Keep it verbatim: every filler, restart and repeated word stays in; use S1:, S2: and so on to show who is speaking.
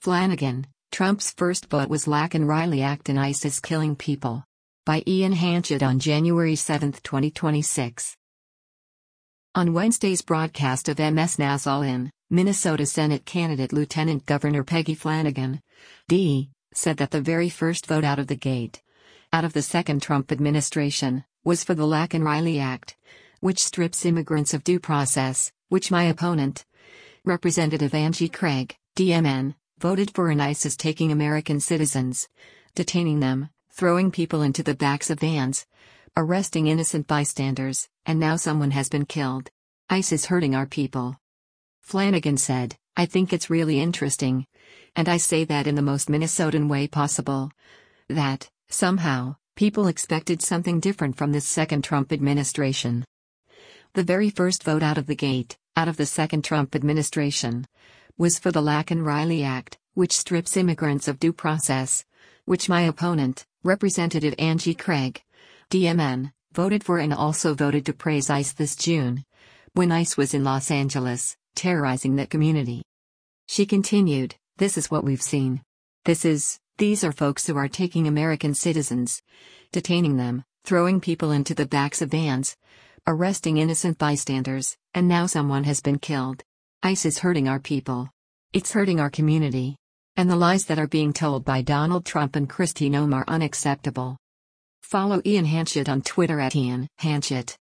S1: Flanagan, Trump's first vote was Laken Riley Act and ISIS killing people. By Ian Hanchett on January seventh, twenty twenty-six. On Wednesday's broadcast of M S Nassau in Minnesota, Senate candidate Lieutenant Governor Peggy Flanagan, D, said that the very first vote out of the gate, out of the second Trump administration, was for the Laken Riley Act, which strips immigrants of due process, which my opponent, Representative Angie Craig, D M N, voted for, in ISIS taking American citizens, detaining them, throwing people into the backs of vans, arresting innocent bystanders, and now someone has been killed. ISIS hurting our people. Flanagan said, I think it's really interesting, and I say that in the most Minnesotan way possible, that, somehow, people expected something different from this second Trump administration. The very first vote out of the gate, out of the second Trump administration, was for the Laken Riley Act, which strips immigrants of due process, which my opponent, Representative Angie Craig, D M N, voted for and also voted to praise ICE this June, when ICE was in Los Angeles, terrorizing that community. She continued, this is what we've seen. This is, these are folks who are taking American citizens, detaining them, throwing people into the backs of vans, arresting innocent bystanders, and now someone has been killed. ICE is hurting our people. It's hurting our community. And the lies that are being told by Donald Trump and Kristi Noem are unacceptable. Follow Ian Hanchett on Twitter at Ian Hanchett.